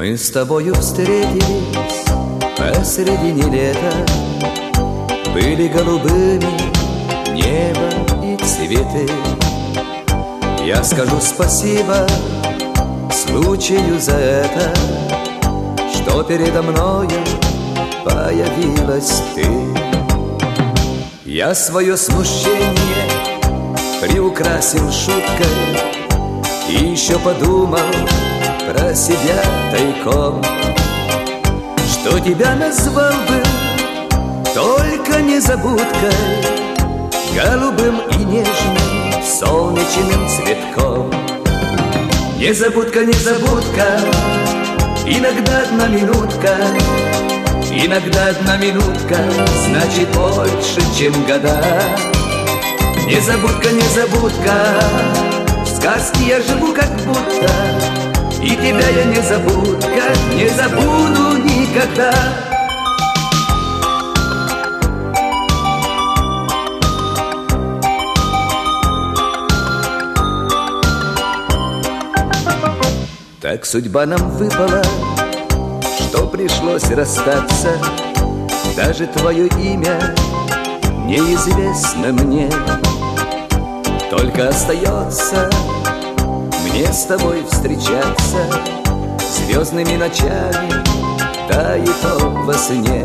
Мы с тобою встретились посредине лета, были голубыми небо и цветы. Я скажу спасибо случаю за это, что передо мною появилась ты. Я свое смущение приукрасил шуткой и еще подумал про себя тайком, что тебя назвал бы только незабудкой, голубым и нежным солнечным цветком. Незабудка, незабудка, иногда одна минутка, иногда одна минутка значит больше, чем года. Незабудка, незабудка, в сказке я живу как будто, и тебя я незабудка, не забуду никогда. Так судьба нам выпала, что пришлось расстаться. Даже твое имя неизвестно мне. Только остается мне с тобой встречаться звездными ночами, да и то во сне.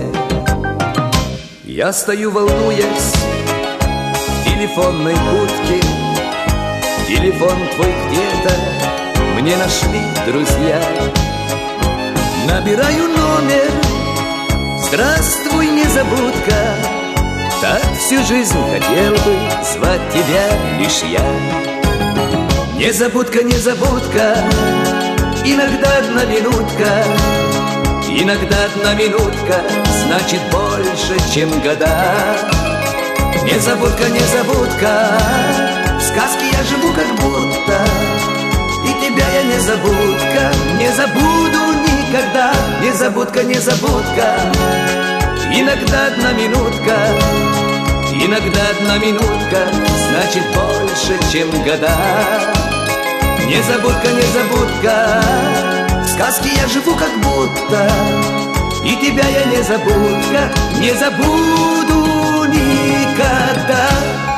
Я стою, волнуясь, в телефонной будке. Телефон твой где-то мне нашли друзья. Набираю номер, здравствуй, незабудка, так всю жизнь хотел бы звать тебя лишь я. Незабудка, незабудка, иногда одна минутка, иногда одна минутка значит больше, чем года. Незабудка, незабудка, в сказке я живу как будто, и тебя я незабудка, не забуду никогда. Незабудка, незабудка, иногда одна минутка, иногда одна минутка значит больше, чем года. Незабудка, незабудка, в сказке я живу как будто, и тебя я незабудка, не забуду никогда.